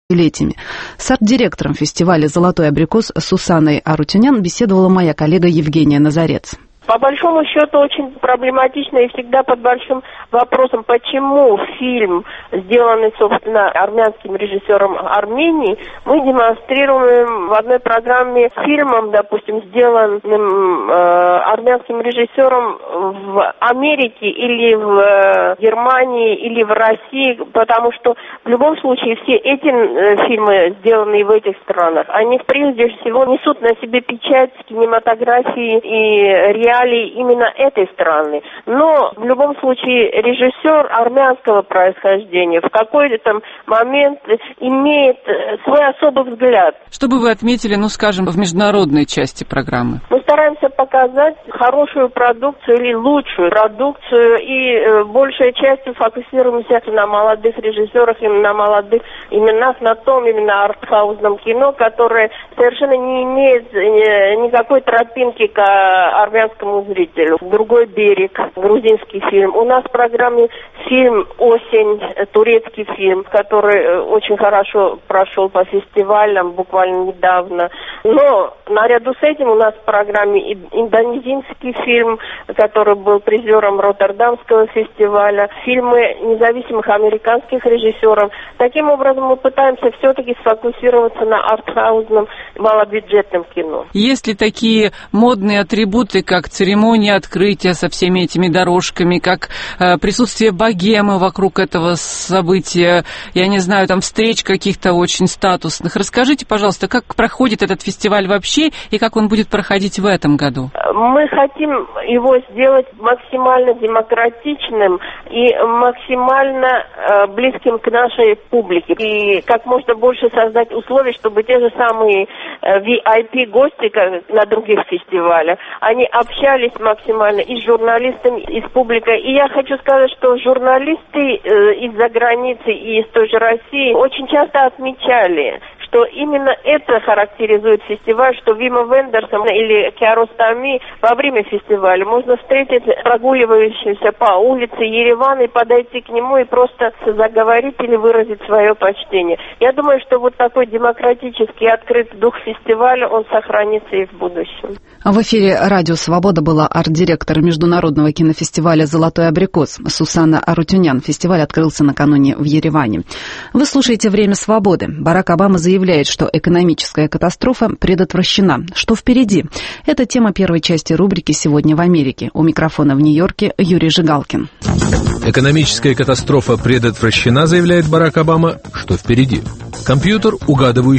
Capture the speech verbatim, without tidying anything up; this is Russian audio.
летиями. С арт-директором фестиваля «Золотой абрикос» Сусанной Арутюнян беседовала моя коллега Евгения Назарец. По большому счету очень проблематично и всегда под большим вопросом, почему фильм, сделанный, собственно, армянским режиссером Армении, мы демонстрируем в одной программе фильмом, допустим, сделанным э, армянским режиссером в Америке или в э, Германии или в России, потому что в любом случае все эти э, фильмы, сделанные в этих странах, они прежде всего несут на себе печать кинематографии и реальности именно этой страны. Но в любом случае режиссер армянского происхождения в какой-то момент имеет свой особый взгляд. Что бы вы отметили, ну скажем, в международной части программы? Мы стараемся показать хорошую продукцию или лучшую продукцию и э, большей частью фокусируемся на молодых режиссерах и на молодых именах, на том именно артхаусном кино, которое совершенно не имеет э, никакой тропинки к армянскому зрителю. «Другой берег», грузинский фильм. У нас в программе фильм «Осень», турецкий фильм, который очень хорошо прошел по фестивалям буквально недавно. Но наряду с этим у нас в программе индонезийский фильм, который был призером Роттердамского фестиваля, фильмы независимых американских режиссеров. Таким образом мы пытаемся все-таки сфокусироваться на артхаусном малобюджетном кино. Есть ли такие модные атрибуты, как церемония открытия со всеми этими дорожками, как э, присутствие богемы вокруг этого события, я не знаю, там встреч каких-то очень статусных. Расскажите, пожалуйста, как проходит этот фестиваль вообще и как он будет проходить в этом году? Мы хотим его сделать максимально демократичным и максимально э, близким к нашей публике. И как можно больше создать условий, чтобы те же самые э, ви ай пи-гости, как на других фестивалях, они общались максимально и с журналистами, и с публикой. И я хочу сказать, что журналисты э, из-за границы и из той же России очень часто отмечали, что именно это характеризует фестиваль, что Вима Вендерсом или Киаростами во время фестиваля можно встретить прогуливающимся по улице Еревана и подойти к нему и просто заговорить или выразить свое почтение. Я думаю, что вот такой демократический открытый дух фестиваля, он сохранится и в будущем. В эфире «Радио Свобода» была арт-директор международного кинофестиваля «Золотой абрикос» Сусанна Арутюнян. Фестиваль открылся накануне в Ереване. Вы слушаете «Время свободы». Барак Обама заявляет, что экономическая катастрофа предотвращена. Что впереди? Это тема первой части рубрики «Сегодня в Америке». У микрофона в Нью-Йорке Юрий Жигалкин. Экономическая катастрофа предотвращена, заявляет Барак Обама. Что впереди? Компьютер, угадывающий